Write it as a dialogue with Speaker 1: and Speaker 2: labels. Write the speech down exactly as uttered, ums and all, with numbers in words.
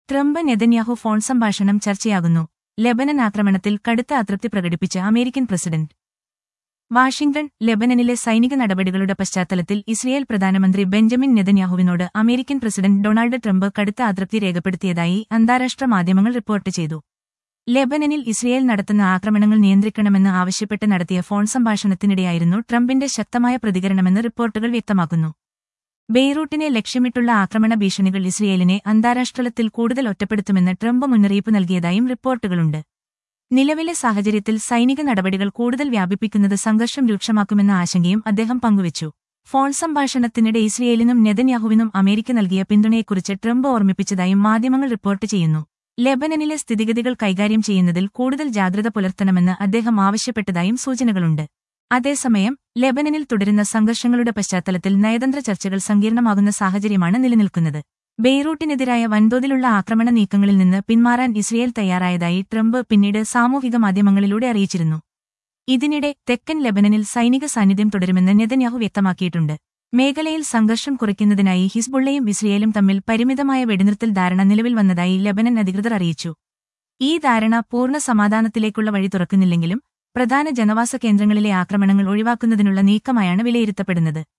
Speaker 1: Trump Netanyahu phone സംഭാഷണം ചർച്ചയാകുന്നു. Lebanon ആക്രമണത്തിൽ കടുത്ത അതൃപ്തി പ്രകടിപ്പിച്ച അമേരിക്കൻ പ്രസിഡന്റ്. വാഷിംഗ്ടൺ. ലെബനനിലെ സൈനിക നടപടികളുടെ പശ്ചാത്തലത്തിൽ ഇസ്രയേൽ പ്രധാനമന്ത്രി ബെഞ്ചമിൻ നെതന്യാഹുവിനോട് അമേരിക്കൻ പ്രസിഡന്റ് ഡൊണാൾഡ് ട്രംപ് കടുത്ത അതൃപ്തി രേഖപ്പെടുത്തിയതായി അന്താരാഷ്ട്ര മാധ്യമങ്ങൾ റിപ്പോർട്ട് ചെയ്തു. ലെബനനിൽ ഇസ്രയേൽ നടത്തുന്ന ആക്രമണങ്ങൾ നിയന്ത്രിക്കണമെന്ന് ആവശ്യപ്പെട്ട് നടത്തിയ ഫോൺ സംഭാഷണത്തിനിടെയായിരുന്നു ട്രംപിന്റെ ശക്തമായ പ്രതികരണമെന്ന് റിപ്പോർട്ടുകൾ വ്യക്തമാക്കുന്നു. ബെയ്റൂട്ടിനെ ലക്ഷ്യമിട്ടുള്ള ആക്രമണ ഭീഷണികൾ ഇസ്രയേലിനെ അന്താരാഷ്ട്രതലത്തിൽ കൂടുതൽ ഒറ്റപ്പെടുത്തുമെന്ന് ട്രംപ് മുന്നറിയിപ്പ് നൽകിയതായും റിപ്പോർട്ടുകളുണ്ട്. നിലവിലെ സാഹചര്യത്തിൽ സൈനിക നടപടികൾ കൂടുതൽ വ്യാപിപ്പിക്കുന്നത് സംഘർഷം രൂക്ഷമാക്കുമെന്ന ആശങ്കയും അദ്ദേഹം പങ്കുവച്ചു. ഫോൺ സംഭാഷണത്തിനിടെ ഇസ്രയേലിനും നെതന്യാഹുവിനും അമേരിക്ക നൽകിയ പിന്തുണയെക്കുറിച്ച് ട്രംപ് ഓർമ്മിപ്പിച്ചതായും മാധ്യമങ്ങൾ റിപ്പോർട്ട് ചെയ്യുന്നു. ലെബനനിലെ സ്ഥിതിഗതികൾ കൈകാര്യം ചെയ്യുന്നതിൽ കൂടുതൽ ജാഗ്രത പുലർത്തണമെന്ന് അദ്ദേഹം ആവശ്യപ്പെട്ടതായും സൂചനകളുണ്ട്. അതേസമയം ലെബനനിൽ തുടരുന്ന സംഘർഷങ്ങളുടെ പശ്ചാത്തലത്തിൽ നയതന്ത്ര ചർച്ചകൾ സങ്കീർണമാകുന്ന സാഹചര്യമാണ് നിലനിൽക്കുന്നത്. ബെയ്റൂട്ടിനെതിരായ വൻതോതിലുള്ള ആക്രമണ നീക്കങ്ങളിൽ നിന്ന് പിന്മാറാൻ ഇസ്രയേൽ തയ്യാറായതായി ട്രംപ് പിന്നീട് സാമൂഹിക മാധ്യമങ്ങളിലൂടെ അറിയിച്ചിരുന്നു. ഇതിനിടെ തെക്കൻ ലെബനനിൽ സൈനിക സാന്നിധ്യം തുടരുമെന്ന് നെതന്യാഹു വ്യക്തമാക്കിയിട്ടുണ്ട്. മേഖലയിൽ സംഘർഷം കുറയ്ക്കുന്നതിനായി ഹിസ്ബുള്ളയും ഇസ്രയേലും തമ്മിൽ പരിമിതമായ വെടിനിർത്തൽ ധാരണ നിലവിൽ വന്നതായി ലെബനൻ അധികൃതർ അറിയിച്ചു. ഈ ധാരണ പൂർണ്ണ സമാധാനത്തിലേക്കുള്ള വഴി തുറക്കുന്നില്ലെങ്കിലും പ്രധാന ജനവാസ കേന്ദ്രങ്ങളിലെ ആക്രമണങ്ങൾ ഒഴിവാക്കുന്നതിനുള്ള നീക്കമായാണ് വിലയിരുത്തപ്പെടുന്നത്.